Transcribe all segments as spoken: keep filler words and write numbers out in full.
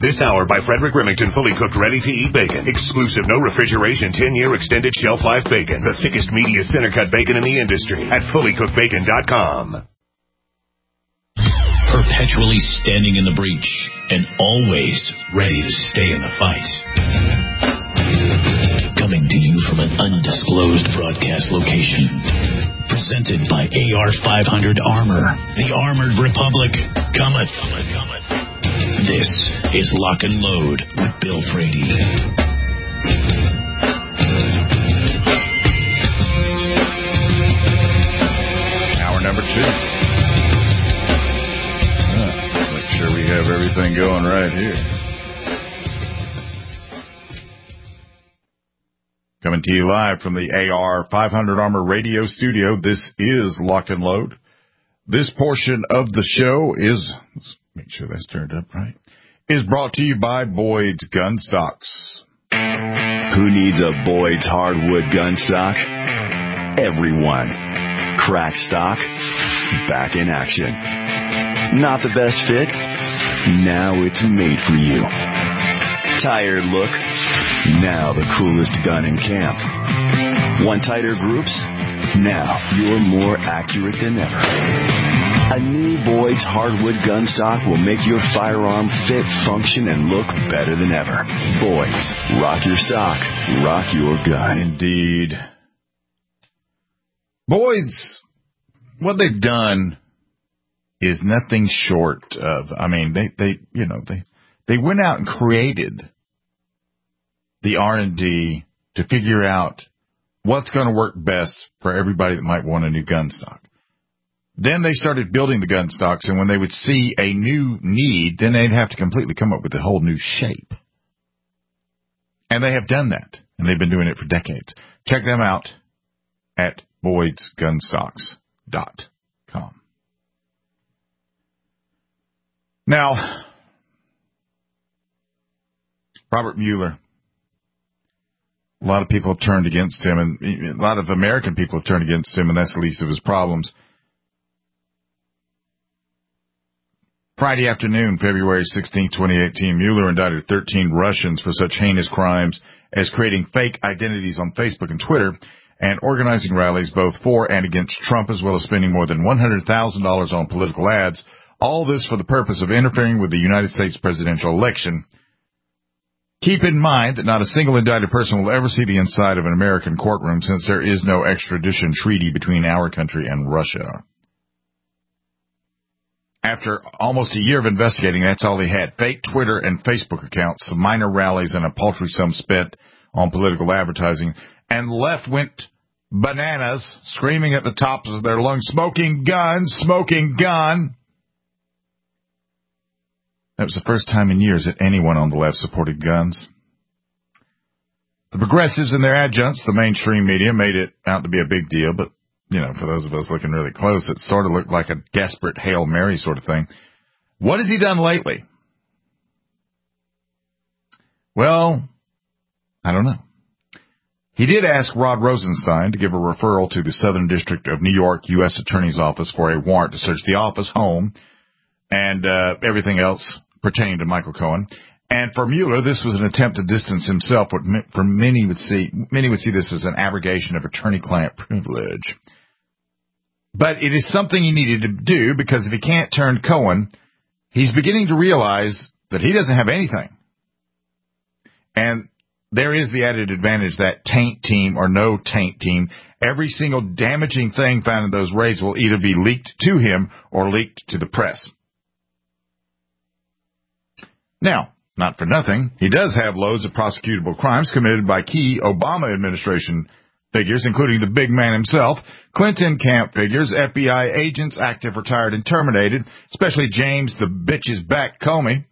This hour by Frederick Remington, fully cooked, ready-to-eat bacon. Exclusive, no refrigeration, ten-year extended shelf life bacon. The thickest, meatiest center-cut bacon in the industry at fully cooked bacon dot com. Perpetually standing in the breach and always ready to stay in the fight. Coming to you from an undisclosed broadcast location. Presented by A R five hundred Armor. The Armored Republic cometh. cometh, cometh. This is Lock and Load with Bill Frady. Hour number two. Uh, make sure we have everything going right here. Coming to you live from the A R five hundred Armor Radio Studio. This is Lock and Load. This portion of the show is, let's make sure that's turned up right, is brought to you by Boyd's Gun Stocks. Who needs a Boyd's hardwood gun stock? Everyone. Crack stock, back in action. Not the best fit? Now it's made for you. Tired look? Now the coolest gun in camp. Want tighter groups? Now you're more accurate than ever. A new Boyd's hardwood gun stock will make your firearm fit, function, and look better than ever. Boyd's, rock your stock, rock your gun. Indeed. Boyd's, what they've done is nothing short of, I mean, they, they you know, they, they went out and created the R and D to figure out what's going to work best for everybody that might want a new gun stock. Then they started building the gun stocks, and when they would see a new need, then they'd have to completely come up with a whole new shape. And they have done that, and they've been doing it for decades. Check them out at Boyds Gun Stocks dot com. Now, Robert Mueller. A lot of people have turned against him, and a lot of American people have turned against him, and that's the least of his problems. Friday afternoon, February sixteenth, twenty eighteen, Mueller indicted thirteen Russians for such heinous crimes as creating fake identities on Facebook and Twitter and organizing rallies both for and against Trump, as well as spending more than one hundred thousand dollars on political ads, all this for the purpose of interfering with the United States presidential election. Keep in mind that not a single indicted person will ever see the inside of an American courtroom, since there is no extradition treaty between our country and Russia. After almost a year of investigating, that's all he had. Fake Twitter and Facebook accounts, some minor rallies, and a paltry sum spent on political advertising. And the left went bananas, screaming at the tops of their lungs, smoking gun, smoking gun. That was the first time in years that anyone on the left supported guns. The progressives and their adjuncts, the mainstream media, made it out to be a big deal, but, you know, for those of us looking really close, it sort of looked like a desperate Hail Mary sort of thing. What has he done lately? Well, I don't know. He did ask Rod Rosenstein to give a referral to the Southern District of New York U S Attorney's Office for a warrant to search the office, home, and uh, everything else pertaining to Michael Cohen. And for Mueller, this was an attempt to distance himself. What for many would see, many would see this as an abrogation of attorney-client privilege. But it is something he needed to do, because if he can't turn Cohen, he's beginning to realize that he doesn't have anything. And there is the added advantage that taint team or no taint team, every single damaging thing found in those raids will either be leaked to him or leaked to the press. Now, not for nothing, he does have loads of prosecutable crimes committed by key Obama administration figures, including the big man himself, Clinton camp figures, F B I agents, active, retired, and terminated, especially James the bitch's back Comey.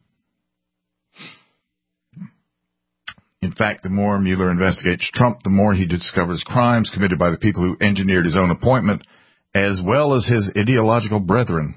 In fact, the more Mueller investigates Trump, the more he discovers crimes committed by the people who engineered his own appointment, as well as his ideological brethren.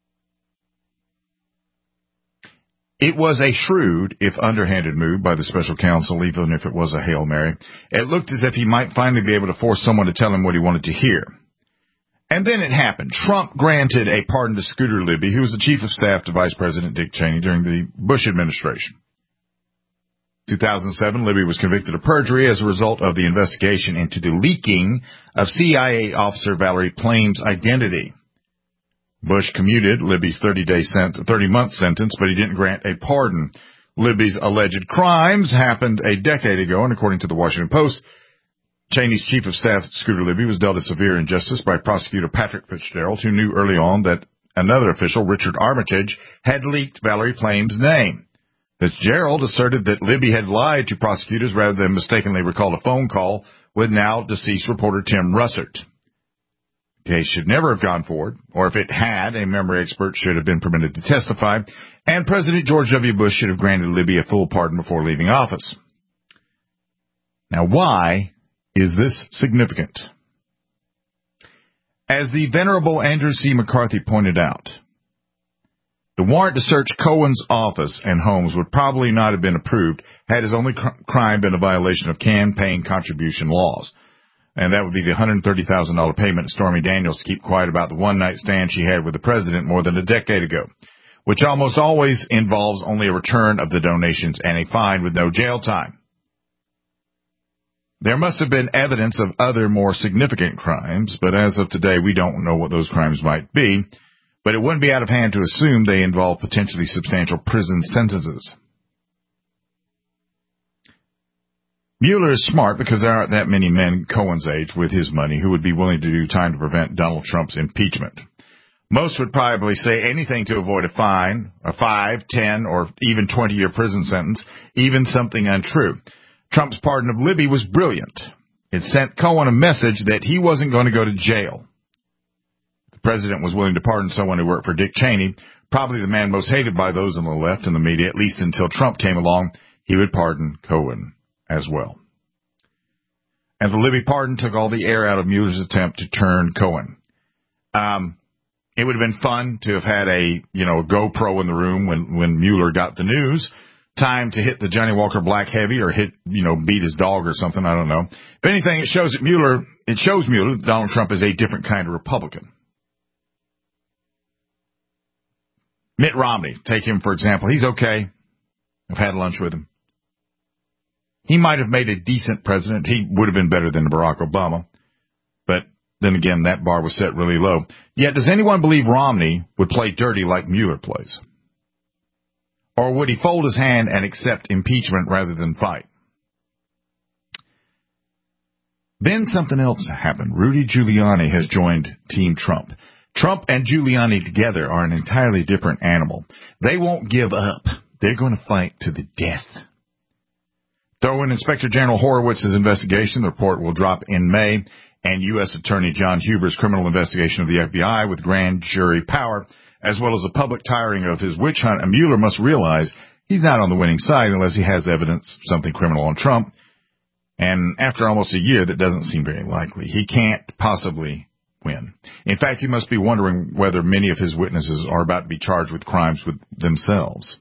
It was a shrewd, if underhanded, move by the special counsel, even if it was a Hail Mary. It looked as if he might finally be able to force someone to tell him what he wanted to hear. And then it happened. Trump granted a pardon to Scooter Libby, who was the chief of staff to Vice President Dick Cheney during the Bush administration. two thousand seven, Libby was convicted of perjury as a result of the investigation into the leaking of C I A officer Valerie Plame's identity. Bush commuted Libby's thirty-day sent- thirty-month sentence, but he didn't grant a pardon. Libby's alleged crimes happened a decade ago, and according to the Washington Post, Cheney's chief of staff, Scooter Libby, was dealt a severe injustice by prosecutor Patrick Fitzgerald, who knew early on that another official, Richard Armitage, had leaked Valerie Plame's name. Fitzgerald asserted that Libby had lied to prosecutors rather than mistakenly recalled a phone call with now deceased reporter Tim Russert. The case should never have gone forward, or if it had, a memory expert should have been permitted to testify, and President George W. Bush should have granted Libby a full pardon before leaving office. Now, why is this significant? As the Venerable Andrew C. McCarthy pointed out, the warrant to search Cohen's office and homes would probably not have been approved had his only cr- crime been a violation of campaign contribution laws. And that would be the one hundred thirty thousand dollars payment to Stormy Daniels to keep quiet about the one-night stand she had with the president more than a decade ago, which almost always involves only a return of the donations and a fine with no jail time. There must have been evidence of other more significant crimes, but as of today, we don't know what those crimes might be. But it wouldn't be out of hand to assume they involve potentially substantial prison sentences. Mueller is smart because there aren't that many men Cohen's age with his money who would be willing to do time to prevent Donald Trump's impeachment. Most would probably say anything to avoid a fine, a five, ten, or even twenty-year prison sentence, even something untrue. Trump's pardon of Libby was brilliant. It sent Cohen a message that he wasn't going to go to jail. The president was willing to pardon someone who worked for Dick Cheney, probably the man most hated by those on the left and the media, at least until Trump came along. He would pardon Cohen as well. And the Libby pardon took all the air out of Mueller's attempt to turn Cohen. Um, it would have been fun to have had a, you know, a GoPro in the room when, when Mueller got the news. Time to hit the Johnny Walker Black Heavy or hit, you know, beat his dog or something. I don't know. If anything, it shows that Mueller, it shows Mueller that Donald Trump is a different kind of Republican. Mitt Romney, take him for example. He's okay. I've had lunch with him. He might have made a decent president. He would have been better than Barack Obama. But then again, that bar was set really low. Yet, does anyone believe Romney would play dirty like Mueller plays? Or would he fold his hand and accept impeachment rather than fight? Then something else happened. Rudy Giuliani has joined Team Trump. Trump and Giuliani together are an entirely different animal. They won't give up. They're going to fight to the death. Throw in Inspector General Horowitz's investigation. The report will drop in May. And U S Attorney John Huber's criminal investigation of the F B I with grand jury power, as well as a public tiring of his witch hunt. And Mueller must realize he's not on the winning side unless he has evidence of something criminal on Trump. And after almost a year, that doesn't seem very likely. He can't possibly win. In fact, he must be wondering whether many of his witnesses are about to be charged with crimes with themselves.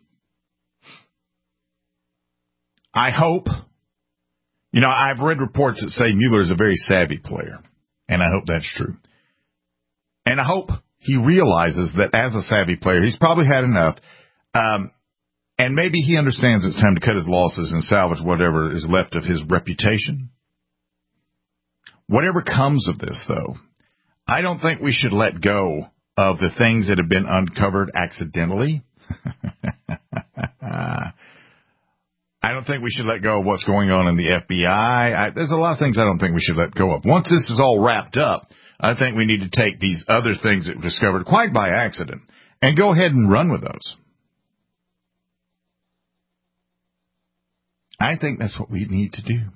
I hope, you know, I've read reports that say Mueller is a very savvy player, and I hope that's true. And I hope he realizes that as a savvy player, he's probably had enough, um, and maybe he understands it's time to cut his losses and salvage whatever is left of his reputation. Whatever comes of this, though, I don't think we should let go of the things that have been uncovered accidentally. I don't think we should let go of what's going on in the F B I. I. There's a lot of things I don't think we should let go of. Once this is all wrapped up, I think we need to take these other things that were discovered quite by accident and go ahead and run with those. I think that's what we need to do.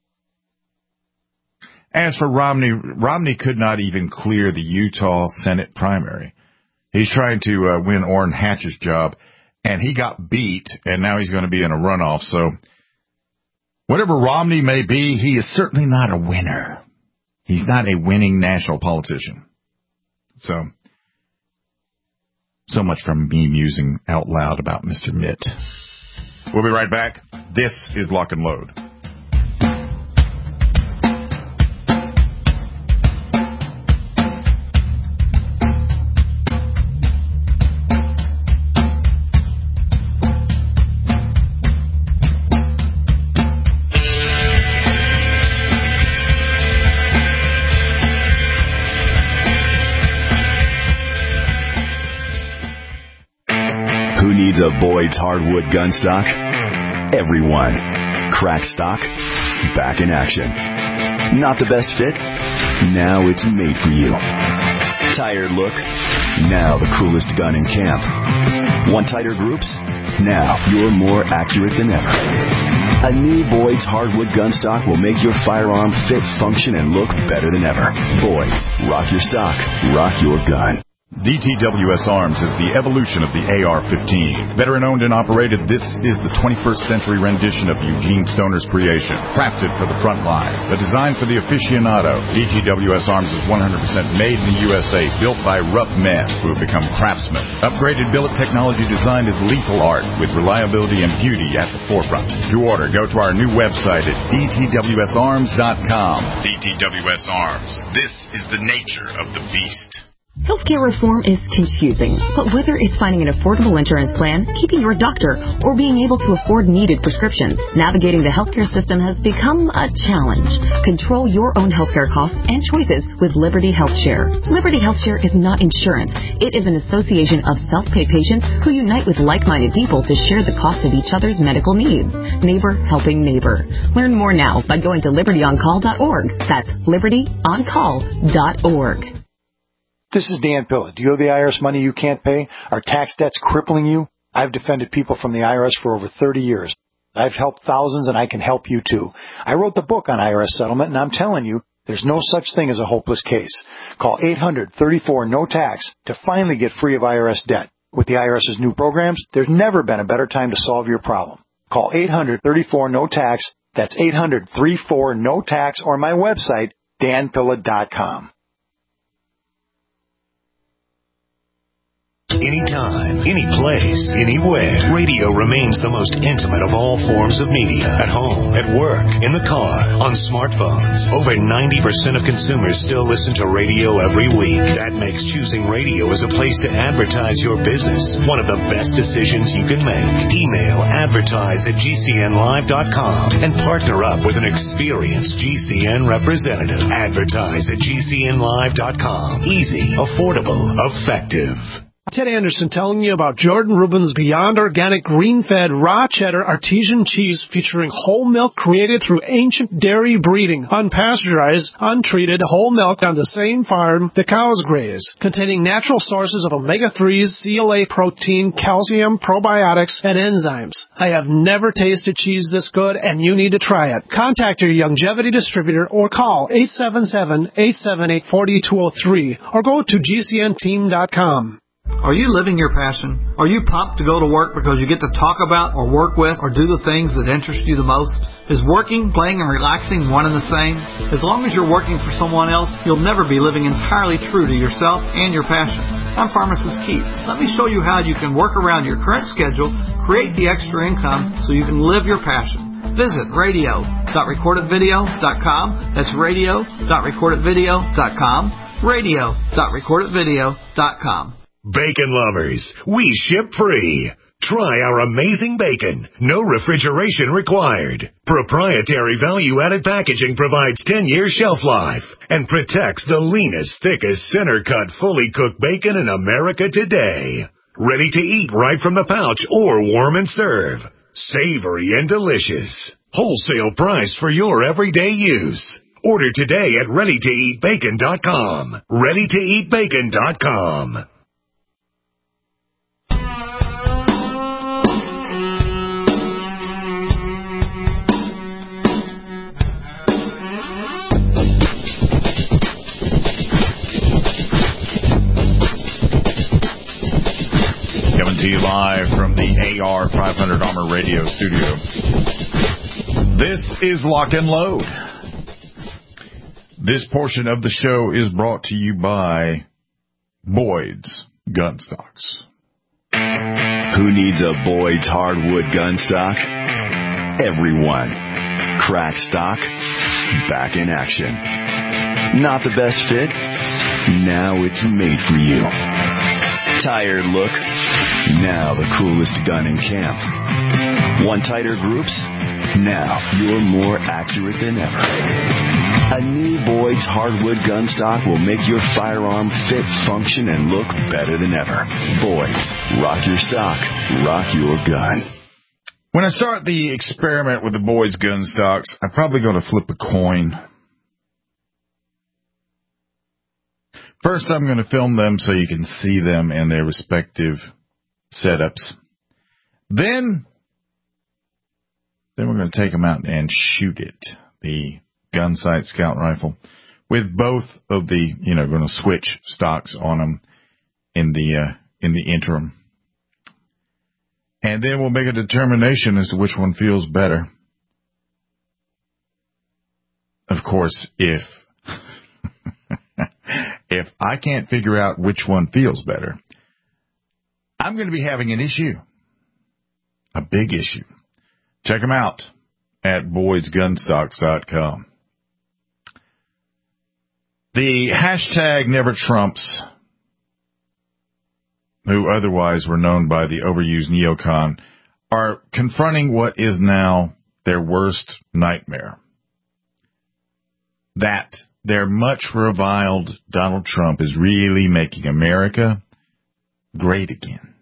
As for Romney, Romney could not even clear the Utah Senate primary. He's trying to uh, win Orrin Hatch's job, and he got beat, and now he's going to be in a runoff. So whatever Romney may be, he is certainly not a winner. He's not a winning national politician. So, so much from me musing out loud about Mister Mitt. We'll be right back. This is Lock and Load. Boyd's Hardwood gun stock? Everyone. Crack stock, back in action. Not the best fit? Now it's made for you. Tired look? Now the coolest gun in camp. Want tighter groups? Now you're more accurate than ever. A new Boyd's Hardwood gun stock will make your firearm fit, function, and look better than ever. Boyd's, rock your stock, rock your gun. D T W S Arms is the evolution of the A R fifteen. Veteran-owned and operated, this is the twenty-first century rendition of Eugene Stoner's creation. Crafted for the front line, but designed for the aficionado. D T W S Arms is one hundred percent made in the U S A, built by rough men who have become craftsmen. Upgraded billet technology designed as lethal art, with reliability and beauty at the forefront. To order, go to our new website at D T W S arms dot com. D T W S Arms. This is the nature of the beast. Healthcare reform is confusing, but whether it's finding an affordable insurance plan, keeping your doctor, or being able to afford needed prescriptions, navigating the healthcare system has become a challenge. Control your own healthcare costs and choices with Liberty HealthShare. Liberty HealthShare is not insurance. It is an association of self-pay patients who unite with like-minded people to share the cost of each other's medical needs. Neighbor helping neighbor. Learn more now by going to liberty on call dot org. That's liberty on call dot org. This is Dan Pilla. Do you owe the I R S money you can't pay? Are tax debts crippling you? I've defended people from the I R S for over thirty years. I've helped thousands, and I can help you too. I wrote the book on I R S settlement, and I'm telling you, there's no such thing as a hopeless case. Call eight hundred thirty-four no tax to finally get free of I R S debt. With the IRS's new programs, there's never been a better time to solve your problem. Call eight hundred thirty-four no tax. That's eight hundred thirty-four no tax, or my website, dan pilla dot com. Anytime, any place, anywhere. Radio remains the most intimate of all forms of media. At home, at work, in the car, on smartphones. Over ninety percent of consumers still listen to radio every week. That makes choosing radio as a place to advertise your business one of the best decisions you can make. Email advertise at G C N live dot com and partner up with an experienced G C N representative. Advertise at G C N live dot com. Easy, affordable, effective. Ted Anderson telling you about Jordan Rubin's Beyond Organic Green-Fed Raw Cheddar Artesian Cheese featuring whole milk created through ancient dairy breeding, unpasteurized, untreated whole milk on the same farm the cows graze, containing natural sources of omega threes, C L A protein, calcium, probiotics, and enzymes. I have never tasted cheese this good, and you need to try it. Contact your Longevity distributor or call eight seven seven, eight seven eight, four two zero three or go to G C N team dot com. Are you living your passion? Are you pumped to go to work because you get to talk about or work with or do the things that interest you the most? Is working, playing, and relaxing one and the same? As long as you're working for someone else, you'll never be living entirely true to yourself and your passion. I'm Pharmacist Keith. Let me show you how you can work around your current schedule, create the extra income so you can live your passion. Visit radio dot recorded video dot com. That's radio dot recorded video dot com. radio dot recorded video dot com. Bacon lovers, we ship free. Try our amazing bacon. No refrigeration required. Proprietary value-added packaging provides ten-year shelf life and protects the leanest, thickest, center-cut, fully cooked bacon in America today. Ready to eat right from the pouch or warm and serve. Savory and delicious. Wholesale price for your everyday use. Order today at ready to eat bacon dot com. ready to eat bacon dot com. Coming to you live from the A R five hundred Armor Radio studio. This is Lock and Load. This portion of the show is brought to you by Boyd's Gun Stocks. Who needs a Boyd's hardwood gun stock? Everyone. Crack stock, back in action. Not the best fit? Now it's made for you. Tired look? Now the coolest gun in camp. Want tighter groups? Now you're more accurate than ever. A new Boyd's hardwood gun stock will make your firearm fit, function, and look better than ever. Boyd's, rock your stock, rock your gun. When I start the experiment with the Boyd's gun stocks, I'm probably going to flip a coin. First, I'm going to film them so you can see them in their respective setups. Then, then we're going to take them out and shoot it. The Gunsight Scout Rifle with both of the, you know, going to switch stocks on them in the uh, in the interim. And then we'll make a determination as to which one feels better. Of course, if if I can't figure out which one feels better, I'm going to be having an issue. A big issue. Check them out at boyds gun stocks dot com. The hashtag Never Trumps, who otherwise were known by the overused neocon, are confronting what is now their worst nightmare. That their much reviled Donald Trump is really making America great again.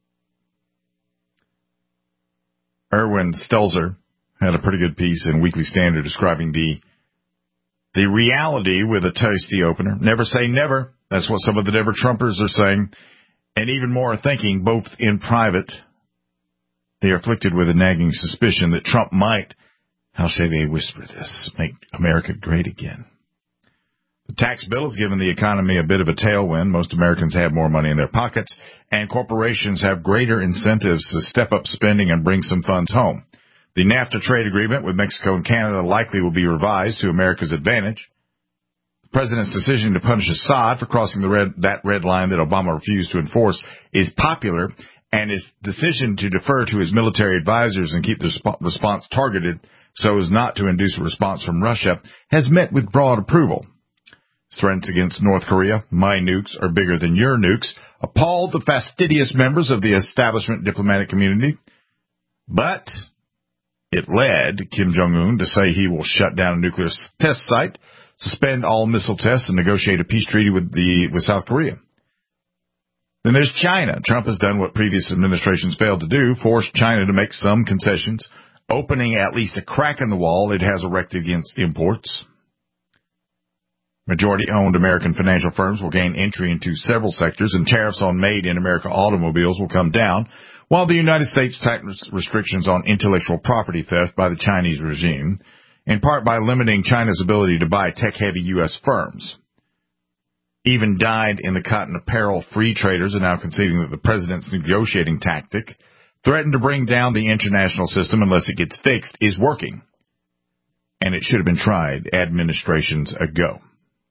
Erwin Stelzer had a pretty good piece in Weekly Standard describing the the reality with a tasty opener. Never say never. That's what some of the Never Trumpers are saying. And even more are thinking, both in private, they are afflicted with a nagging suspicion that Trump might, how say they whisper this, make America great again. The tax bill has given the economy a bit of a tailwind. Most Americans have more money in their pockets, and corporations have greater incentives to step up spending and bring some funds home. The NAFTA trade agreement with Mexico and Canada likely will be revised to America's advantage. The president's decision to punish Assad for crossing the red, that red line that Obama refused to enforce is popular, and his decision to defer to his military advisors and keep the resp- response targeted so as not to induce a response from Russia has met with broad approval. Threats against North Korea, my nukes are bigger than your nukes, appalled the fastidious members of the establishment diplomatic community. But it led Kim Jong-un to say he will shut down a nuclear test site, suspend all missile tests, and negotiate a peace treaty with the with South Korea. Then there's China. Trump has done what previous administrations failed to do, forced China to make some concessions, opening at least a crack in the wall it has erected against imports. Majority-owned American financial firms will gain entry into several sectors, and tariffs on made-in-America automobiles will come down, while the United States tightens restrictions on intellectual property theft by the Chinese regime, in part by limiting China's ability to buy tech-heavy U S firms. Even dyed-in-the-cotton apparel free traders are now conceding that the president's negotiating tactic, threatened to bring down the international system unless it gets fixed, is working. And it should have been tried administrations ago.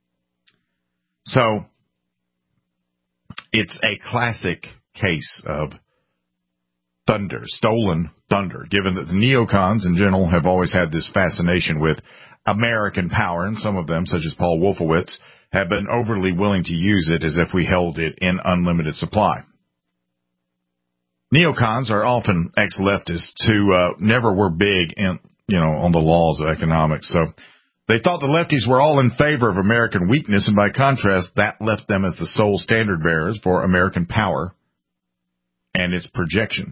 So, it's a classic case of thunder, stolen thunder, given that the neocons in general have always had this fascination with American power, and some of them, such as Paul Wolfowitz, have been overly willing to use it as if we held it in unlimited supply. Neocons are often ex-leftists who uh, never were big in, you know, on the laws of economics, so they thought the lefties were all in favor of American weakness, and by contrast, that left them as the sole standard bearers for American power and its projection.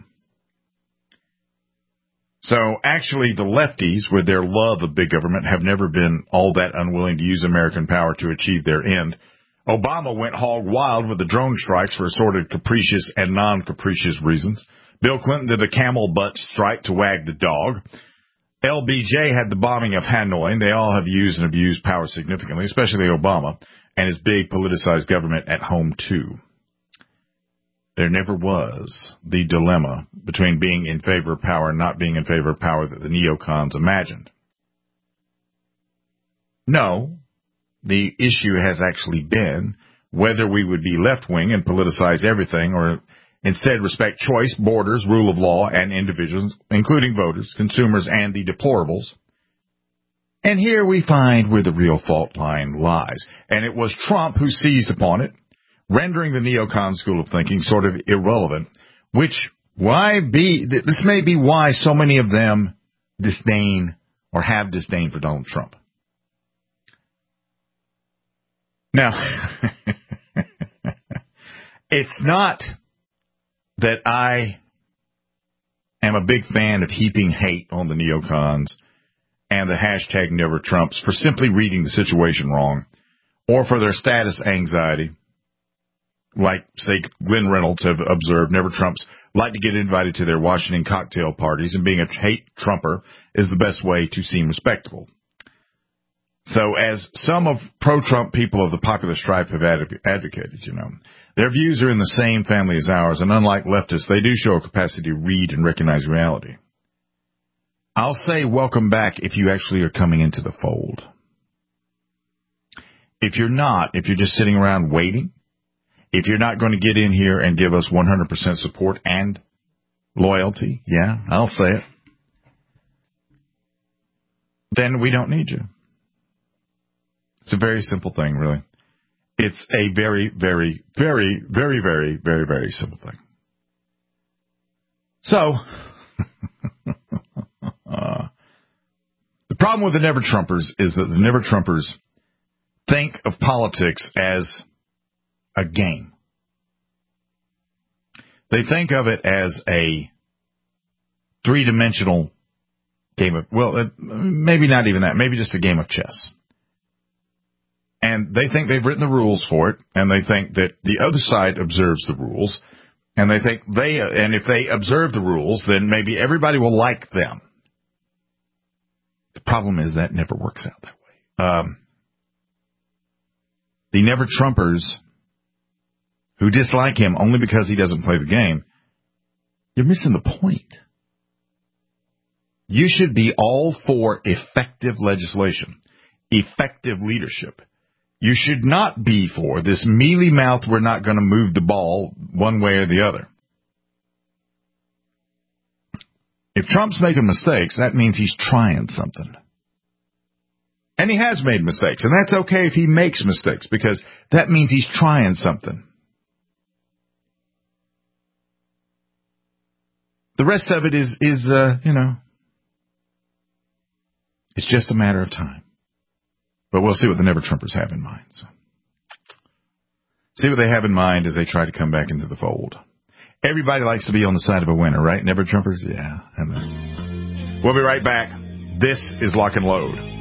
So, actually, the lefties, with their love of big government, have never been all that unwilling to use American power to achieve their end. Obama went hog wild with the drone strikes for assorted capricious and non-capricious reasons. Bill Clinton did the camel butt strike to wag the dog. L B J had the bombing of Hanoi, and they all have used and abused power significantly, especially Obama and his big politicized government at home, too. There never was the dilemma between being in favor of power and not being in favor of power that the neocons imagined. No, the issue has actually been whether we would be left-wing and politicize everything, or instead respect choice, borders, rule of law, and individuals, including voters, consumers, and the deplorables. And here we find where the real fault line lies. And it was Trump who seized upon it, rendering the neocon school of thinking sort of irrelevant, which Why be, this may be why so many of them disdain or have disdain for Donald Trump. Now, it's not that I am a big fan of heaping hate on the neocons and the hashtag Never Trumps for simply reading the situation wrong or for their status anxiety. Like, say, Glenn Reynolds have observed, Never Trumps like to get invited to their Washington cocktail parties, and being a hate Trumper is the best way to seem respectable. So, as some of pro-Trump people of the popular stripe have adv- advocated, you know, their views are in the same family as ours, and unlike leftists, they do show a capacity to read and recognize reality. I'll say welcome back if you actually are coming into the fold. If you're not, if you're just sitting around waiting, if you're not going to get in here and give us one hundred percent support and loyalty, yeah, I'll say it, then we don't need you. It's a very simple thing, really. It's a very, very, very, very, very, very, very simple thing. So, uh, the problem with the Never Trumpers is that the Never Trumpers think of politics as a game. They think of it as a three-dimensional game of, well, maybe not even that, maybe just a game of chess. And they think they've written the rules for it, and they think that the other side observes the rules, and they think they, and if they observe the rules, then maybe everybody will like them. The problem is that never works out that way. Um, the Never Trumpers who dislike him only because he doesn't play the game, you're missing the point. You should be all for effective legislation, effective leadership. You should not be for this mealy-mouthed, we're not going to move the ball one way or the other. If Trump's making mistakes, that means he's trying something. And he has made mistakes, and that's okay if he makes mistakes, because that means he's trying something. The rest of it is, is uh, you know, it's just a matter of time. But we'll see what the Never Trumpers have in mind. So. See what they have in mind as they try to come back into the fold. Everybody likes to be on the side of a winner, right? Never Trumpers? Yeah. And we'll be right back. This is Lock and Load.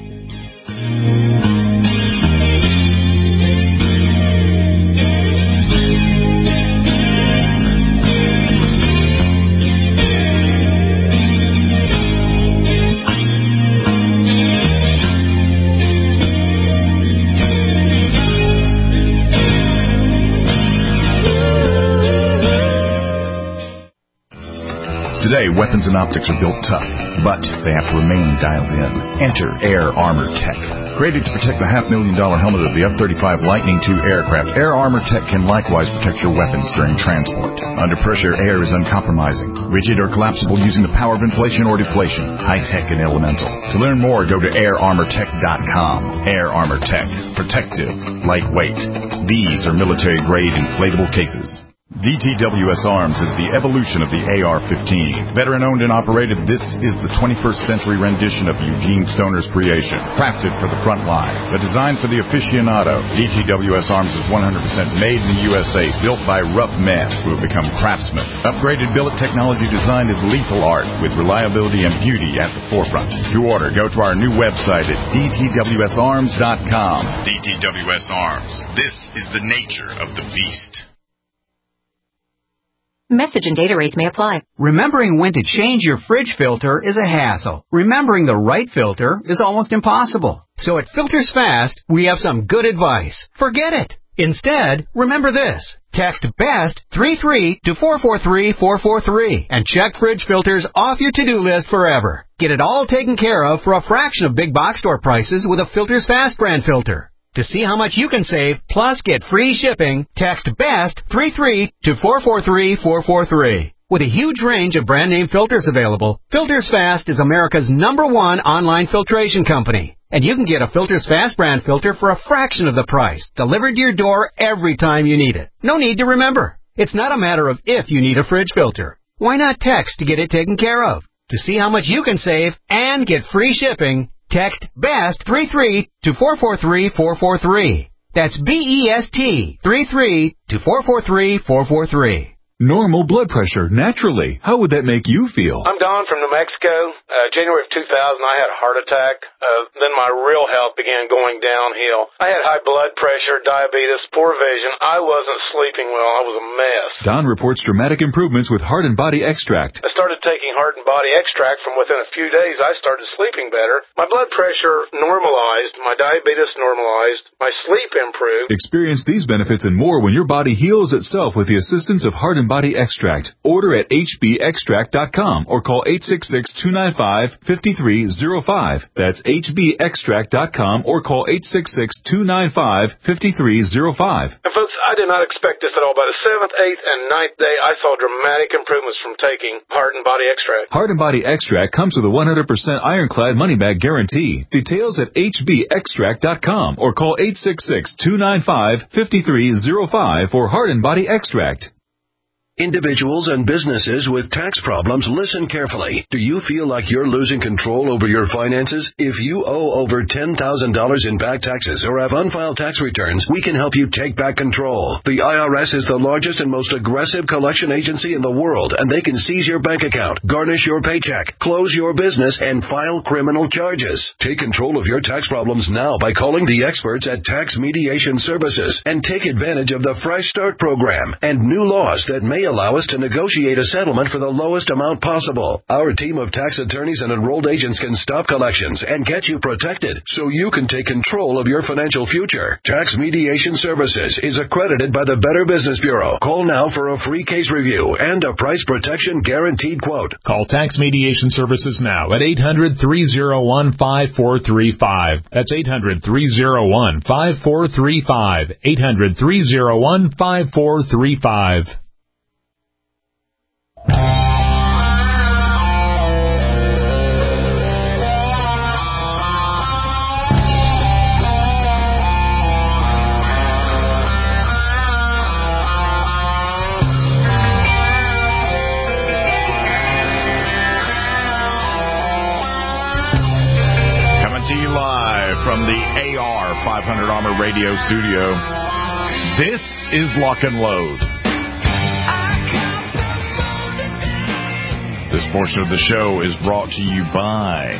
Today, weapons and optics are built tough, but they have to remain dialed in. Enter Air Armor Tech. Created to protect the half-million dollar helmet of the F thirty-five Lightning two aircraft, Air Armor Tech can likewise protect your weapons during transport. Under pressure, air is uncompromising, rigid or collapsible using the power of inflation or deflation, high-tech and elemental. To learn more, go to air armor tech dot com. Air Armor Tech. Protective. Lightweight. These are military-grade inflatable cases. D T W S Arms is the evolution of the A R fifteen. Veteran-owned and operated, this is the twenty-first century rendition of Eugene Stoner's creation. Crafted for the front line, but designed for the aficionado. D T W S Arms is one hundred percent made in the U S A, built by rough men who have become craftsmen. Upgraded billet technology design is lethal art, with reliability and beauty at the forefront. To order, go to our new website at D T W S arms dot com. D T W S Arms. This is the nature of the beast. Message and data rates may apply. Remembering when to change your fridge filter is a hassle. Remembering the right filter is almost impossible. So at Filters Fast, we have some good advice. Forget it. Instead, remember this. Text BEST three three to four four three four four three and check fridge filters off your to-do list forever. Get it all taken care of for a fraction of big box store prices with a Filters Fast brand filter. To see how much you can save, plus get free shipping, text BEST three three to four four three four four three. With a huge range of brand name filters available, Filters Fast is America's number one online filtration company. And you can get a Filters Fast brand filter for a fraction of the price, delivered to your door every time you need it. No need to remember. It's not a matter of if you need a fridge filter. Why not text to get it taken care of? To see how much you can save and get free shipping, text BEST thirty-three to four four three four four three. That's B E S T thirty-three to four four three four four three. Normal blood pressure, naturally. How would that make you feel? I'm Don from New Mexico. Uh, January of two thousand, I had a heart attack. Uh, then my real health began going downhill. I had high blood pressure, diabetes, poor vision. I wasn't sleeping well. I was a mess. Don reports dramatic improvements with Heart and Body Extract. I started taking Heart and Body Extract. From within a few days, I started sleeping better. My blood pressure normalized. My diabetes normalized. My sleep improved. Experience these benefits and more when your body heals itself with the assistance of Heart and Body Extract. Order at H B extract dot com or call eight six six, two nine five, five three zero five. That's H B extract dot com or call eight six six, two nine five, five three zero five. And folks, I did not expect this at all. By the seventh, eighth, and ninth day, I saw dramatic improvements from taking Heart and Body Extract. Heart and Body Extract comes with a one hundred percent ironclad money-back guarantee. Details at H B extract dot com or call eight six six, two nine five, five three zero five for Heart and Body Extract. Individuals and businesses with tax problems, listen carefully. Do you feel like you're losing control over your finances? If you owe over ten thousand dollars in back taxes or have unfiled tax returns, we can help you take back control. The I R S is the largest and most aggressive collection agency in the world, and they can seize your bank account, garnish your paycheck, close your business, and file criminal charges. Take control of your tax problems now by calling the experts at Tax Mediation Services and take advantage of the Fresh Start program and new laws that may allow us to negotiate a settlement for the lowest amount possible. Our team of tax attorneys and enrolled agents can stop collections and get you protected so you can take control of your financial future. Tax Mediation Services is accredited by the Better Business Bureau. Call now for a free case review and a price protection guaranteed quote. Call Tax Mediation Services now at eight hundred, three oh one, five four three five. That's eight hundred, three oh one, five four three five. eight hundred, three oh one, five four three five. From the A R five hundred Armor Radio Studio, this is Lock and Load. This portion of the show is brought to you by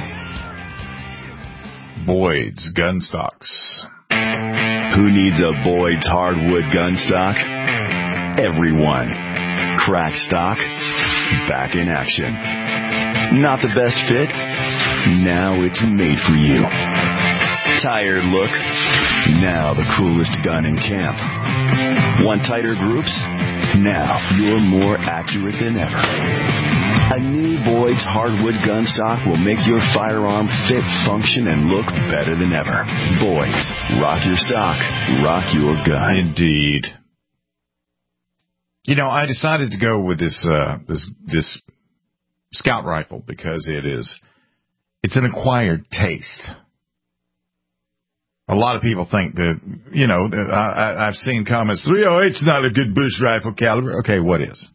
Boyd's Gun Stocks. Who needs a Boyd's hardwood gun stock? Everyone. Crack stock, back in action. Not the best fit? Now it's made for you. Tired look? Now the coolest gun in camp. Want tighter groups? Now you're more accurate than ever. A new Boyd's hardwood gun stock will make your firearm fit, function, and look better than ever. Boyd's. Rock your stock. Rock your gun. Indeed. You know, I decided to go with this uh, this this scout rifle because it is it's an acquired taste. A lot of people think that, you know, I, I've seen comments, three oh eight's not a good bush rifle caliber. Okay, what is?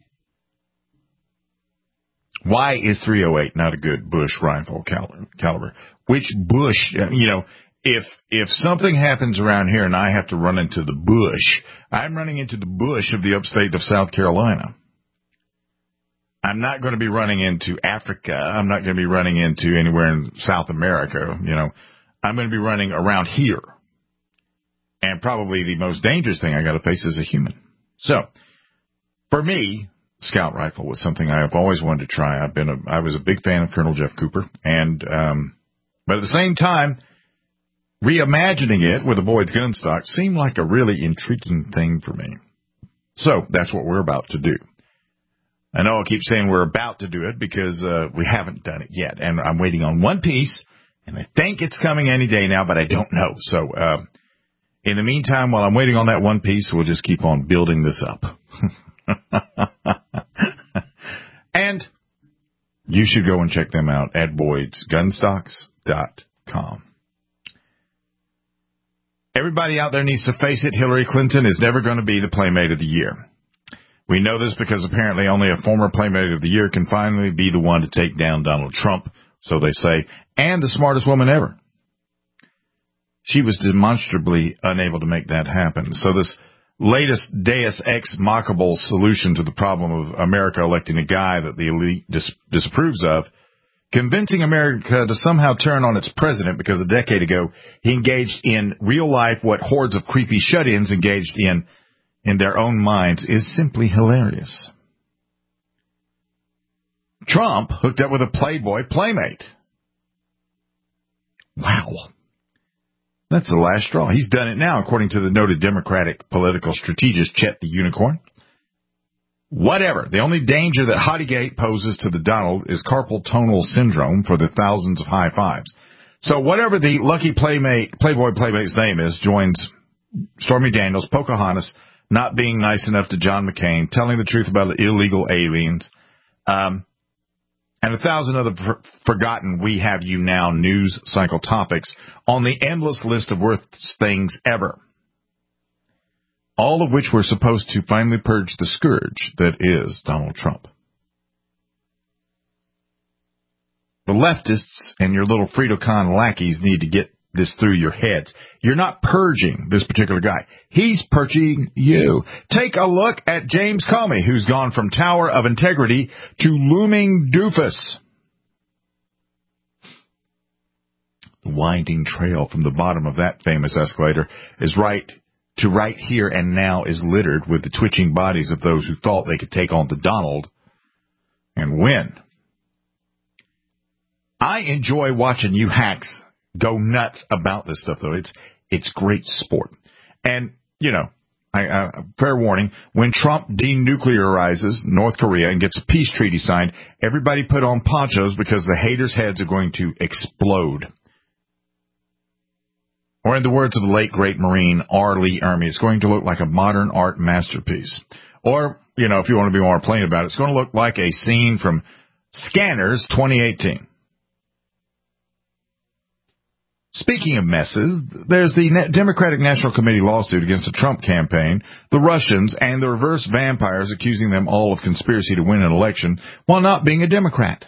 Why is three oh eight not a good bush rifle caliber? Which bush, you know, if if something happens around here and I have to run into the bush, I'm running into the bush of the upstate of South Carolina. I'm not going to be running into Africa. I'm not going to be running into anywhere in South America, you know. I'm going to be running around here. And probably the most dangerous thing I got to face is a human. So, for me, scout rifle was something I have always wanted to try. I've been a, I was a big fan of Colonel Jeff Cooper. And, um, but at the same time, reimagining it with a Boyd's gun stock seemed like a really intriguing thing for me. So, that's what we're about to do. I know I keep saying we're about to do it because uh, we haven't done it yet. And I'm waiting on one piece. And I think it's coming any day now, but I don't know. So, uh, in the meantime, while I'm waiting on that one piece, we'll just keep on building this up. And you should go and check them out at Boyds Gun Stocks dot com. Everybody out there needs to face it. Hillary Clinton is never going to be the Playmate of the Year. We know this because apparently only a former Playmate of the Year can finally be the one to take down Donald Trump, so they say, and the smartest woman ever. She was demonstrably unable to make that happen. So this latest Deus Ex Machina solution to the problem of America electing a guy that the elite dis- disapproves of, convincing America to somehow turn on its president because a decade ago he engaged in real life what hordes of creepy shut-ins engaged in in their own minds, is simply hilarious. Trump hooked up with a Playboy Playmate. Wow. That's the last straw. He's done it now, according to the noted Democratic political strategist Chet the Unicorn. Whatever. The only danger that Hottygate poses to the Donald is carpal tunnel syndrome for the thousands of high fives. So whatever the lucky Playmate, Playboy Playmate's name is, joins Stormy Daniels, Pocahontas, not being nice enough to John McCain, telling the truth about the illegal aliens, um, and a thousand other for- forgotten We Have You Now news cycle topics on the endless list of worst things ever. All of which were supposed to finally purge the scourge that is Donald Trump. The leftists and your little Frito-Con lackeys need to get this through your heads. You're not purging this particular guy. He's purging you. Take a look at James Comey, who's gone from Tower of Integrity to looming doofus. The winding trail from the bottom of that famous escalator is right to right here and now is littered with the twitching bodies of those who thought they could take on the Donald and win. I enjoy watching you hacks go nuts about this stuff, though. It's it's great sport. And, you know, I, uh, fair warning, when Trump denuclearizes North Korea and gets a peace treaty signed, everybody put on ponchos because the haters' heads are going to explode. Or in the words of the late, great Marine R. Lee Ermey, it's going to look like a modern art masterpiece. Or, you know, if you want to be more plain about it, it's going to look like a scene from Scanners twenty eighteen. Speaking of messes, there's the Democratic National Committee lawsuit against the Trump campaign, the Russians, and the reverse vampires accusing them all of conspiracy to win an election while not being a Democrat.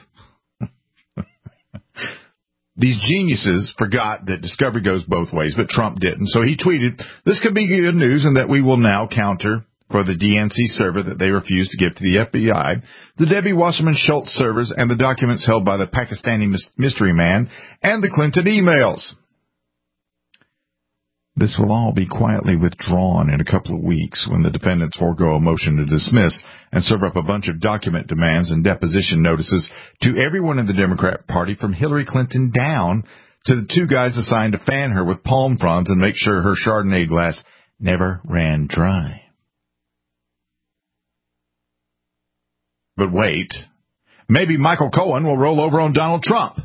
These geniuses forgot that discovery goes both ways, but Trump didn't. So he tweeted, "This could be good news and that we will now counter for the D N C server that they refused to give to the F B I, the Debbie Wasserman Schultz servers, and the documents held by the Pakistani mystery man, and the Clinton emails. This will all be quietly withdrawn in a couple of weeks when the defendants forego a motion to dismiss and serve up a bunch of document demands and deposition notices to everyone in the Democrat Party from Hillary Clinton down to the two guys assigned to fan her with palm fronds and make sure her Chardonnay glass never ran dry." But wait, maybe Michael Cohen will roll over on Donald Trump.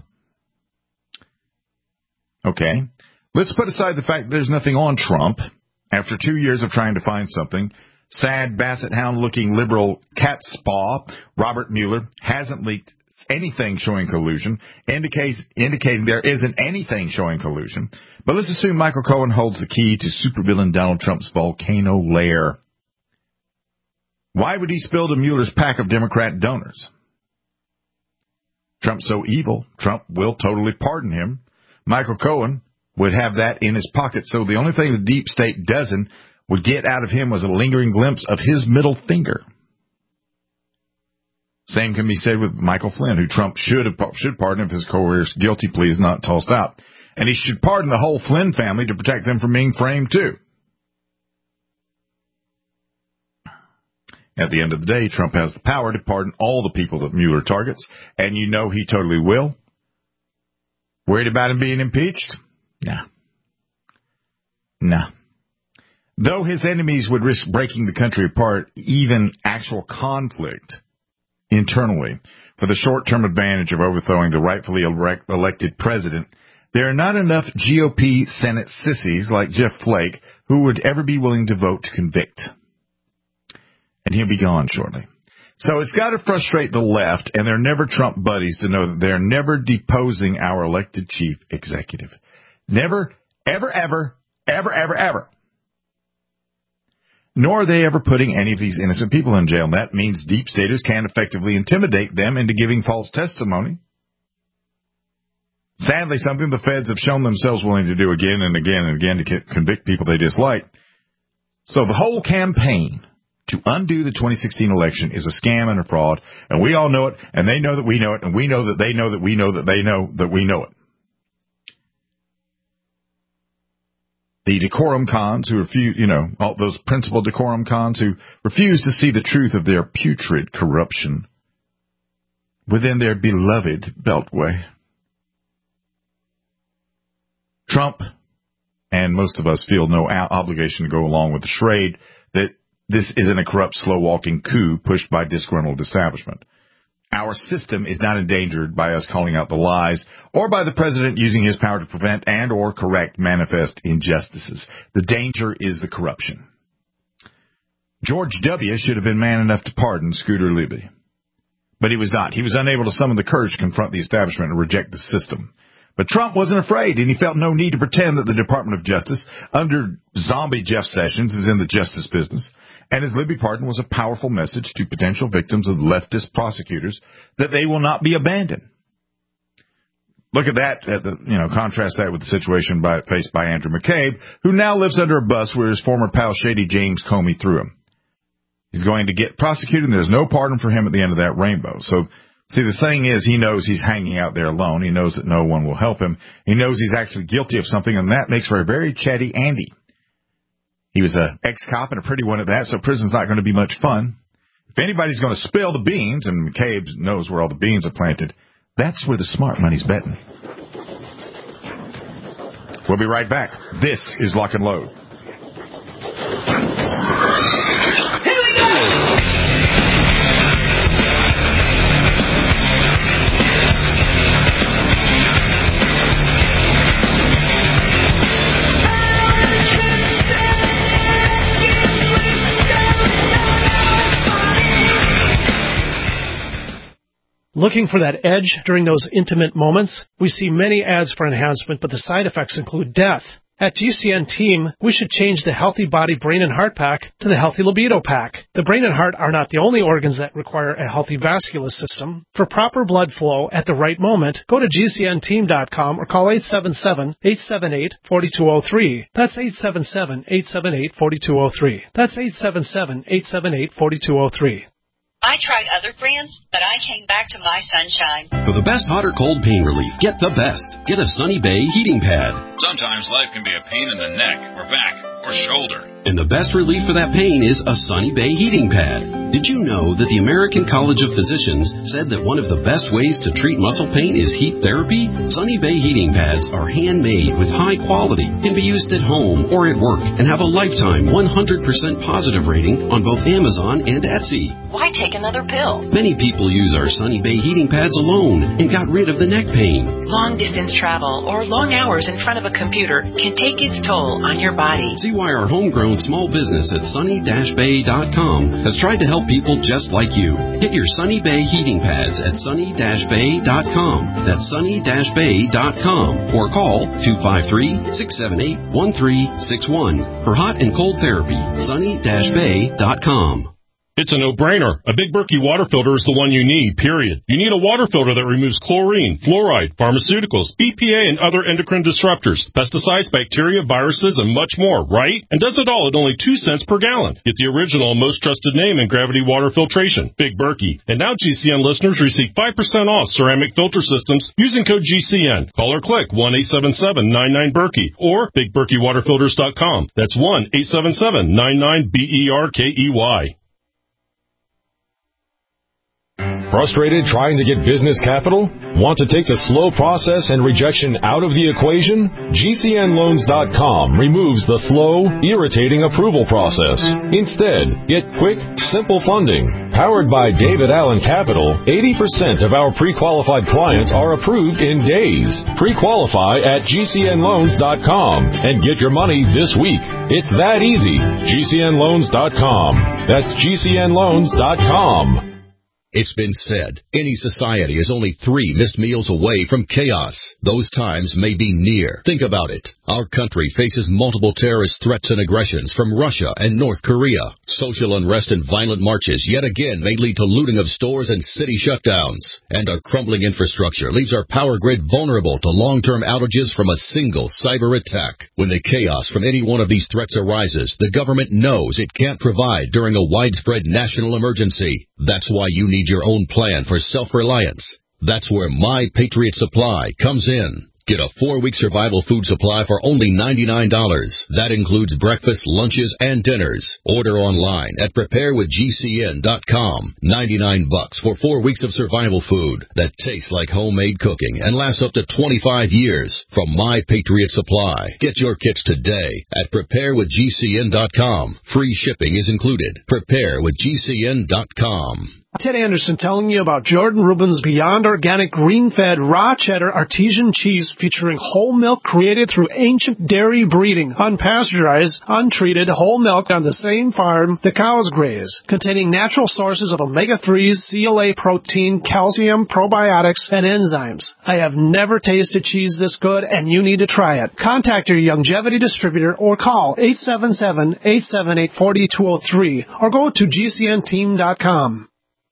Okay, let's put aside the fact that there's nothing on Trump. After two years of trying to find something, sad basset hound-looking liberal cat spa Robert Mueller hasn't leaked anything showing collusion, indicates, indicating there isn't anything showing collusion. But let's assume Michael Cohen holds the key to supervillain Donald Trump's volcano lair. Why would he spill to Mueller's pack of Democrat donors? Trump's so evil, Trump will totally pardon him. Michael Cohen would have that in his pocket, so the only thing the deep state doesn't would get out of him was a lingering glimpse of his middle finger. Same can be said with Michael Flynn, who Trump should have, should pardon if his coerced guilty plea is not tossed out. And he should pardon the whole Flynn family to protect them from being framed too. At the end of the day, Trump has the power to pardon all the people that Mueller targets, and you know he totally will. Worried about him being impeached? Nah. Nah. Though his enemies would risk breaking the country apart, even actual conflict internally, for the short-term advantage of overthrowing the rightfully elect- elected president, there are not enough G O P Senate sissies like Jeff Flake who would ever be willing to vote to convict. And he'll be gone shortly. So it's got to frustrate the left and their never Trump buddies to know that they're never deposing our elected chief executive. Never, ever, ever, ever, ever, ever. nor are they ever putting any of these innocent people in jail. And that means deep staters can effectively intimidate them into giving false testimony. Sadly, something the feds have shown themselves willing to do again and again and again to convict people they dislike. So the whole campaign to undo the twenty sixteen election is a scam and a fraud, and we all know it, and they know that we know it, and we know that they know that we know that they know that we know it. The decorum cons who refuse, you know, all those principal decorum cons who refuse to see the truth of their putrid corruption within their beloved Beltway. Trump and most of us feel no obligation to go along with the charade that this isn't a corrupt, slow-walking coup pushed by disgruntled establishment. Our system is not endangered by us calling out the lies or by the president using his power to prevent and or correct manifest injustices. The danger is the corruption. George W. should have been man enough to pardon Scooter Libby. But he was not. He was unable to summon the courage to confront the establishment and reject the system. But Trump wasn't afraid, and he felt no need to pretend that the Department of Justice, under zombie Jeff Sessions, is in the justice business. And his Libby pardon was a powerful message to potential victims of leftist prosecutors that they will not be abandoned. Look at that, at the, you know, contrast that with the situation by, faced by Andrew McCabe, who now lives under a bus where his former pal Shady James Comey threw him. He's going to get prosecuted, and there's no pardon for him at the end of that rainbow. So, see, the thing is, he knows he's hanging out there alone. He knows that no one will help him. He knows he's actually guilty of something, and that makes for a very chatty Andy. He was an ex-cop and a pretty one at that, so prison's not going to be much fun. If anybody's going to spill the beans, and McCabe knows where all the beans are planted, that's where the smart money's betting. We'll be right back. This is Lock and Load. Looking for that edge during those intimate moments? We see many ads for enhancement, but the side effects include death. At G C N Team, we should change the Healthy Body Brain and Heart Pack to the Healthy Libido Pack. The brain and heart are not the only organs that require a healthy vascular system. For proper blood flow at the right moment, go to G C N team dot com or call eight seven seven, eight seven eight, four two zero three. That's eight seven seven, eight seven eight, four two zero three. That's eight seven seven, eight seven eight, four two zero three. I tried other brands, but I came back to my Sunshine. For the best hot or cold pain relief, get the best. Get a Sunny Bay heating pad. Sometimes life can be a pain in the neck or back or shoulder. And the best relief for that pain is a Sunny Bay heating pad. Did you know that the American College of Physicians said that one of the best ways to treat muscle pain is heat therapy? Sunny Bay heating pads are handmade with high quality, can be used at home or at work, and have a lifetime one hundred percent positive rating on both Amazon and Etsy. Why take another pill? Many people use our Sunny Bay heating pads alone and got rid of the neck pain. Long distance travel or long hours in front of a computer can take its toll on your body. See why our homegrown small business at sunny dash bay dot com has tried to help people just like you. Get your Sunny Bay heating pads at sunny dash bay dot com. That's sunny dash bay dot com or call two five three, six seven eight, one three six one for hot and cold therapy. sunny dash bay dot com. It's a no-brainer. A Big Berkey water filter is the one you need, period. You need a water filter that removes chlorine, fluoride, pharmaceuticals, B P A, and other endocrine disruptors, pesticides, bacteria, viruses, and much more, right? And does it all at only two cents per gallon. Get the original and most trusted name in gravity water filtration, Big Berkey. And now G C N listeners receive five percent off ceramic filter systems using code G C N. Call or click one eight seven seven, nine nine, Berkey or big berkey water filters dot com. That's one eight seven seven, nine nine, B E R K E Y. Frustrated trying to get business capital? Want to take the slow process and rejection out of the equation? G C N loans dot com removes the slow, irritating approval process. Instead, get quick, simple funding. Powered by David Allen Capital, eighty percent of our pre-qualified clients are approved in days. Pre-qualify at G C N loans dot com and get your money this week. It's that easy. G C N loans dot com. That's G C N loans dot com. It's been said, any society is only three missed meals away from chaos. Those times may be near. Think about it. Our country faces multiple terrorist threats and aggressions from Russia and North Korea. Social unrest and violent marches yet again may lead to looting of stores and city shutdowns. And our crumbling infrastructure leaves our power grid vulnerable to long-term outages from a single cyber attack. When the chaos from any one of these threats arises, the government knows it can't provide during a widespread national emergency. That's why you need your own plan for self-reliance. That's where My Patriot Supply comes in. Get a four-week survival food supply for only ninety-nine dollars. That includes breakfast, lunches, and dinners. Order online at prepare with G C N dot com. ninety-nine bucks for four weeks of survival food that tastes like homemade cooking and lasts up to twenty-five years from My Patriot Supply. Get your kits today at prepare with G C N dot com. Free shipping is included. prepare with G C N dot com. Ted Anderson telling you about Jordan Rubin's Beyond Organic Green-Fed Raw Cheddar Artesian Cheese featuring whole milk created through ancient dairy breeding, unpasteurized, untreated whole milk on the same farm the cows graze, containing natural sources of omega threes, C L A protein, calcium, probiotics, and enzymes. I have never tasted cheese this good, and you need to try it. Contact your Youngevity distributor or call eight seven seven, eight seven eight, four two zero three or go to G C N team dot com.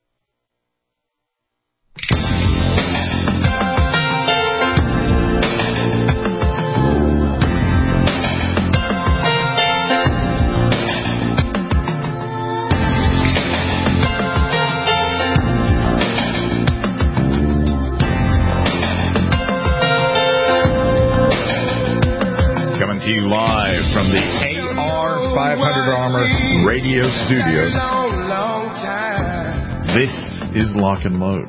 Coming to you live from the A R five hundred Armor Radio Studios. This is Lock and Load.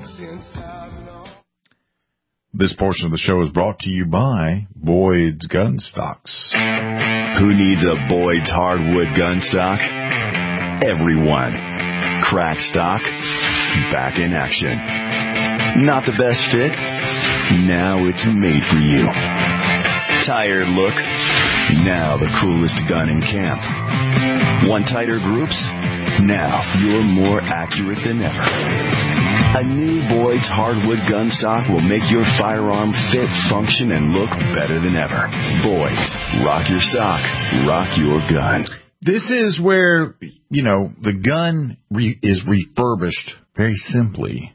This portion of the show is brought to you by Boyd's Gun Stocks. Who needs a Boyd's hardwood gun stock? Everyone. Crack stock, back in action. Not the best fit? Now it's made for you. Tired look? Now the coolest gun in camp. Want tighter groups? Now you're more accurate than ever. A new Boyd's hardwood gun stock will make your firearm fit, function, and look better than ever. Boyd's. Rock your stock. Rock your gun. This is where, you know, the gun re- is refurbished very simply.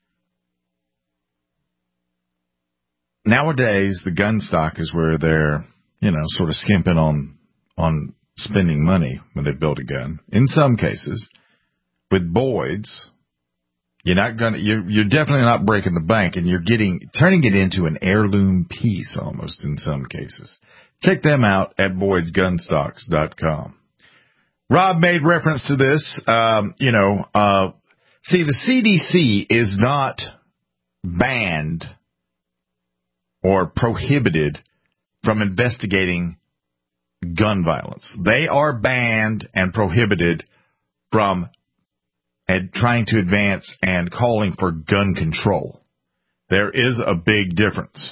Nowadays, the gun stock is where they're, you know, sort of skimping on on spending money when they build a gun. In some cases, with Boyd's, you're not gonna, you're, you're definitely not breaking the bank, and you're getting turning it into an heirloom piece almost in some cases. Check them out at Boyds Gun Stocks dot com. Rob made reference to this. Um, you know, uh, see, the C D C is not banned or prohibited from investigating gun violence. They are banned and prohibited from and trying to advance and calling for gun control. There is a big difference.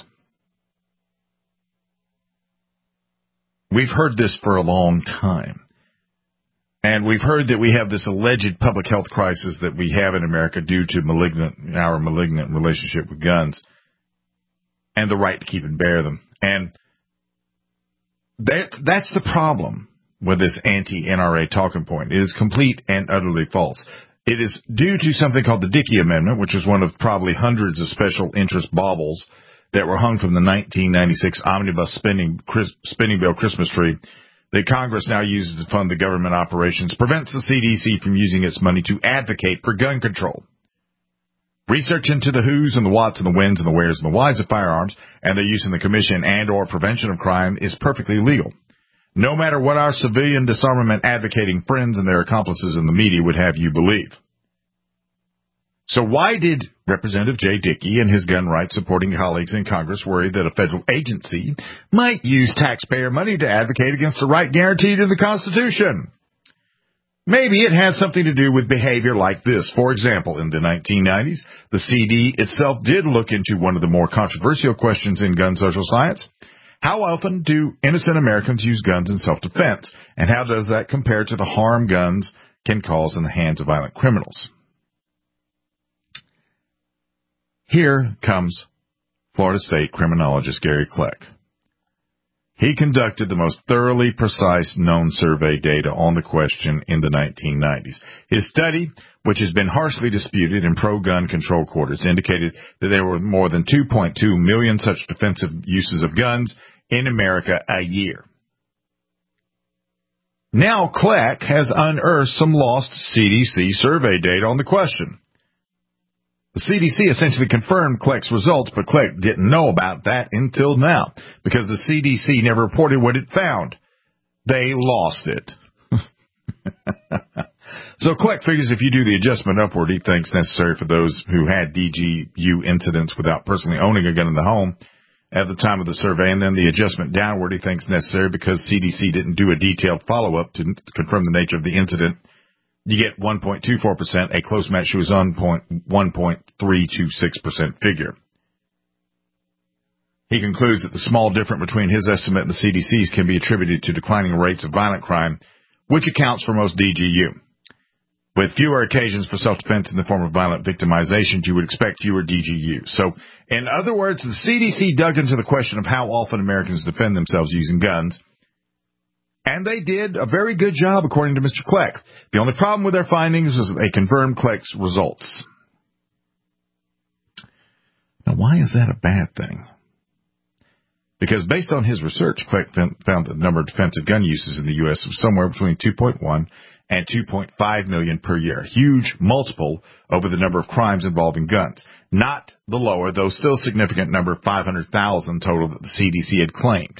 We've heard this for a long time. And we've heard that we have this alleged public health crisis that we have in America due to malignant, our malignant relationship with guns and the right to keep and bear them. And that, that's the problem with this anti-N R A talking point. It is complete and utterly false. It is due to something called the Dickey Amendment, which is one of probably hundreds of special interest baubles that were hung from the nineteen ninety-six omnibus spending, spending bill Christmas tree that Congress now uses to fund the government operations, prevents the C D C from using its money to advocate for gun control. Research into the who's and the what's and the whens and the where's and the why's of firearms and their use in the commission and or prevention of crime is perfectly legal. No matter what our civilian disarmament advocating friends and their accomplices in the media would have you believe. So why did Representative Jay Dickey and his gun rights supporting colleagues in Congress worry that a federal agency might use taxpayer money to advocate against a right guaranteed in the Constitution? Maybe it has something to do with behavior like this. For example, in the nineteen nineties, the C D itself did look into one of the more controversial questions in gun social science. How often do innocent Americans use guns in self-defense? And how does that compare to the harm guns can cause in the hands of violent criminals? Here comes Florida State criminologist Gary Kleck. He conducted the most thoroughly precise known survey data on the question in the nineteen nineties. His study, which has been harshly disputed in pro-gun control quarters, indicated that there were more than two point two million such defensive uses of guns in America a year. Now Kleck has unearthed some lost C D C survey data on the question. The C D C essentially confirmed Kleck's results, but Kleck didn't know about that until now, because the C D C never reported what it found. They lost it. So Kleck figures if you do the adjustment upward he thinks necessary for those who had D G U incidents without personally owning a gun in the home at the time of the survey, and then the adjustment downward he thinks necessary because C D C didn't do a detailed follow-up to confirm the nature of the incident, you get one point two four percent, a close match to his own one point three two six percent figure. He concludes that the small difference between his estimate and the C D C's can be attributed to declining rates of violent crime, which accounts for most D G U. With fewer occasions for self-defense in the form of violent victimization, you would expect fewer D G U. So, in other words, the C D C dug into the question of how often Americans defend themselves using guns, and they did a very good job, according to Mister Kleck. The only problem with their findings was that they confirmed Kleck's results. Now, why is that a bad thing? Because based on his research, Kleck found that the number of defensive gun uses in the U S was somewhere between two point one and two point five million per year. Huge multiple over the number of crimes involving guns. Not the lower, though still significant number of five hundred thousand total that the C D C had claimed.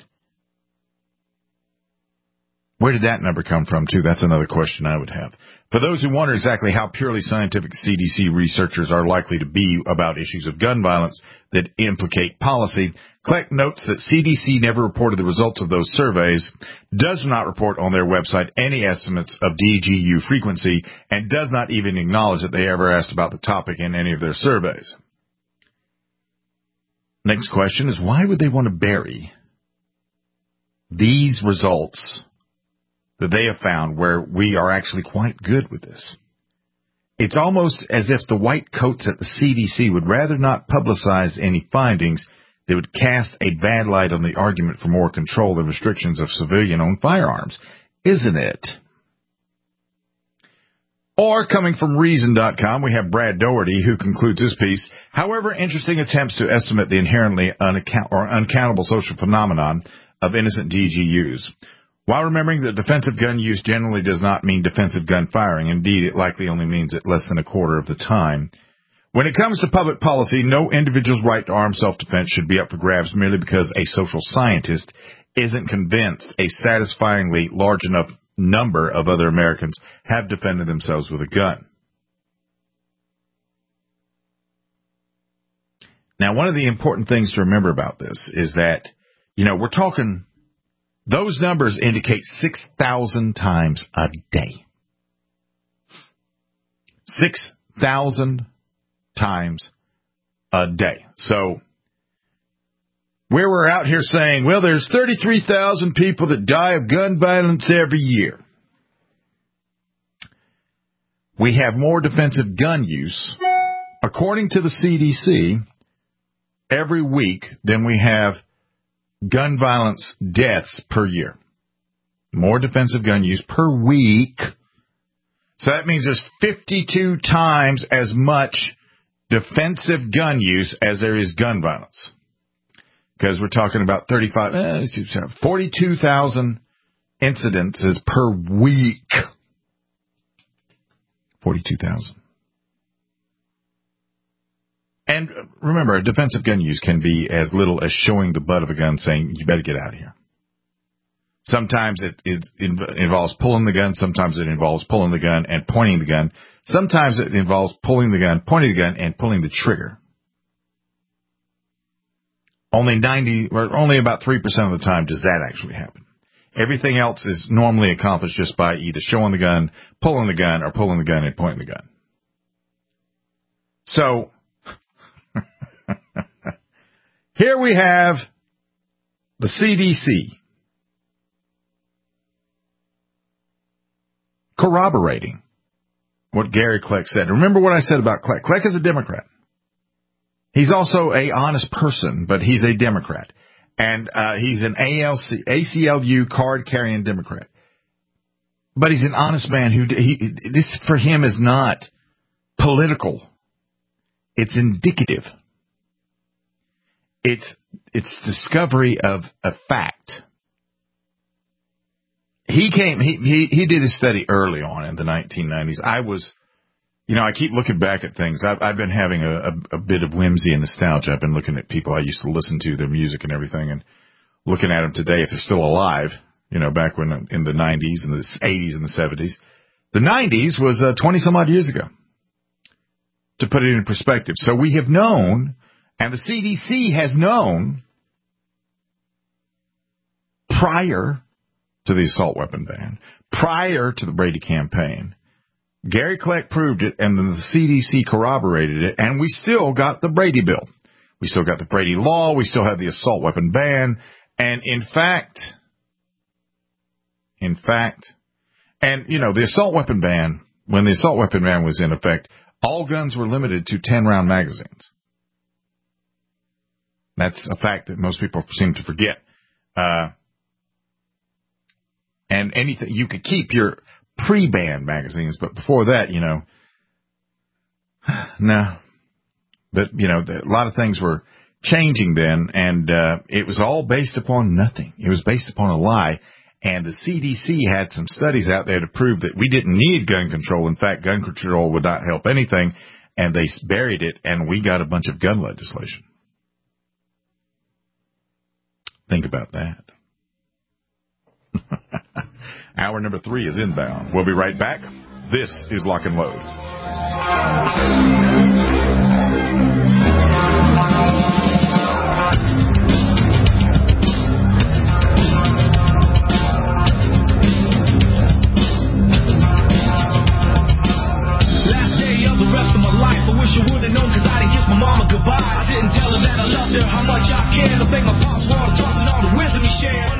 Where did that number come from, too? That's another question I would have. For those who wonder exactly how purely scientific C D C researchers are likely to be about issues of gun violence that implicate policy, Kleck notes that C D C never reported the results of those surveys, does not report on their website any estimates of D G U frequency, and does not even acknowledge that they ever asked about the topic in any of their surveys. Next question is, why would they want to bury these results that they have found where we are actually quite good with this? It's almost as if the white coats at the C D C would rather not publicize any findings that would cast a bad light on the argument for more control and restrictions of civilian-owned firearms, isn't it? Or, coming from Reason dot com, we have Brad Doherty, who concludes his piece, however interesting attempts to estimate the inherently unaccount- or uncountable social phenomenon of innocent D G Us, while remembering that defensive gun use generally does not mean defensive gun firing. Indeed, it likely only means it less than a quarter of the time. When it comes to public policy, no individual's right to armed self-defense should be up for grabs merely because a social scientist isn't convinced a satisfyingly large enough number of other Americans have defended themselves with a gun. Now, one of the important things to remember about this is that, you know, we're talking, those numbers indicate six thousand times a day. six thousand times a day. So, where we're out here saying, well, there's thirty-three thousand people that die of gun violence every year. We have more defensive gun use, according to the C D C, every week than we have gun violence deaths per year. More defensive gun use per week. So that means there's fifty-two times as much defensive gun use as there is gun violence. Because we're talking about thirty-five, eh, forty-two thousand incidences per week. forty-two thousand. And remember, defensive gun use can be as little as showing the butt of a gun saying, you better get out of here. Sometimes it, it involves pulling the gun. Sometimes it involves pulling the gun and pointing the gun. Sometimes it involves pulling the gun, pointing the gun, and pulling the trigger. Only ninety, or only about three percent of the time does that actually happen. Everything else is normally accomplished just by either showing the gun, pulling the gun, or pulling the gun and pointing the gun. So, here we have the C D C corroborating what Gary Kleck said. Remember what I said about Kleck. Kleck is a Democrat. He's also a honest person, but he's a Democrat. And uh, he's an A L C, A C L U card-carrying Democrat. But he's an honest man who, he, this for him is not political. It's indicative. It's, it's discovery of a fact. He came, he, he, he did his study early on in the nineteen nineties. I was, you know, I keep looking back at things. I've, I've been having a, a, a bit of whimsy and nostalgia. I've been looking at people I used to listen to, their music and everything, and looking at them today if they're still alive, you know, back when in the nineties and the eighties and the seventies. The nineties was uh, twenty some odd years ago, to put it in perspective. So we have known, and the C D C has known prior to the assault weapon ban, prior to the Brady campaign. Gary Kleck proved it, and then the C D C corroborated it, and we still got the Brady bill. We still got the Brady law. We still have the assault weapon ban. And in fact, in fact, and, you know, the assault weapon ban, when the assault weapon ban was in effect, all guns were limited to ten-round magazines. That's a fact that most people seem to forget. Uh, and anything, you could keep your pre-ban magazines, but before that, you know, no. But, you know, a lot of things were changing then, and uh, it was all based upon nothing. It was based upon a lie, and the C D C had some studies out there to prove that we didn't need gun control. In fact, gun control would not help anything, and they buried it, and we got a bunch of gun legislation. Think about that. Hour number three is inbound. We'll be right back. This is Lock and Load. Last day of the rest of my life, I wish I would have known, cause I didn't kiss my mama goodbye. I didn't tell her that I loved her, how much I cared. I thank my pops for all the trust and all the wisdom he shared.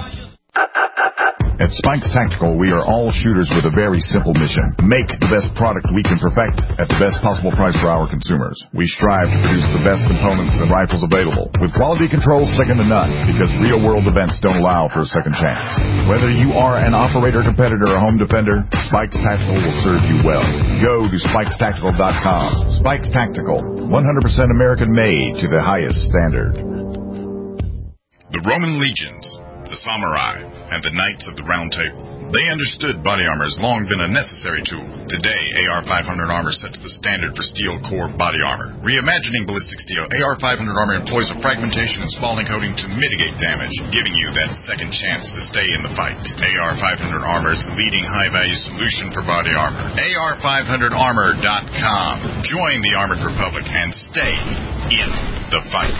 At Spikes Tactical, we are all shooters with a very simple mission. Make the best product we can perfect at the best possible price for our consumers. We strive to produce the best components and rifles available, with quality control second to none, because real-world events don't allow for a second chance. Whether you are an operator, competitor, or home defender, Spikes Tactical will serve you well. Go to spikes tactical dot com. Spikes Tactical, one hundred percent American-made to the highest standard. The Roman legions, the samurai, and the Knights of the Round Table. They understood body armor has long been a necessary tool. Today, A R five hundred armor sets the standard for steel core body armor. Reimagining ballistic steel, A R five hundred armor employs a fragmentation and spalling coating to mitigate damage, giving you that second chance to stay in the fight. A R five hundred armor is the leading high-value solution for body armor. A R five hundred armor dot com. Join the Armored Republic and stay in the fight.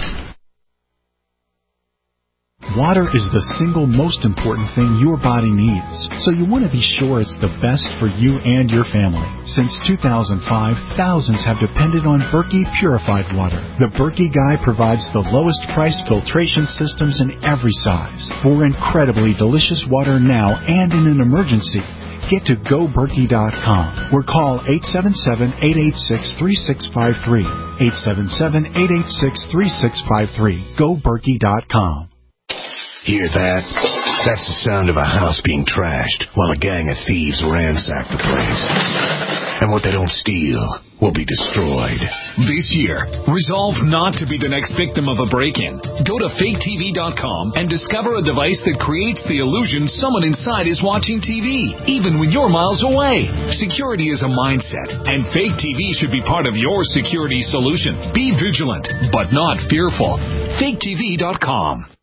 Water is the single most important thing your body needs, so you want to be sure it's the best for you and your family. Since two thousand five, thousands have depended on Berkey purified water. The Berkey Guy provides the lowest price filtration systems in every size. For incredibly delicious water now and in an emergency, get to go berkey dot com or call eight seven seven, eight eight six, three six five three. eight seven seven, eight eight six, three six five three. go berkey dot com. Hear that? That's the sound of a house being trashed while a gang of thieves ransack the place. And what they don't steal will be destroyed. This year, resolve not to be the next victim of a break-in. Go to fake T V dot com and discover a device that creates the illusion someone inside is watching T V, even when you're miles away. Security is a mindset, and Fake T V should be part of your security solution. Be vigilant, but not fearful. fake T V dot com.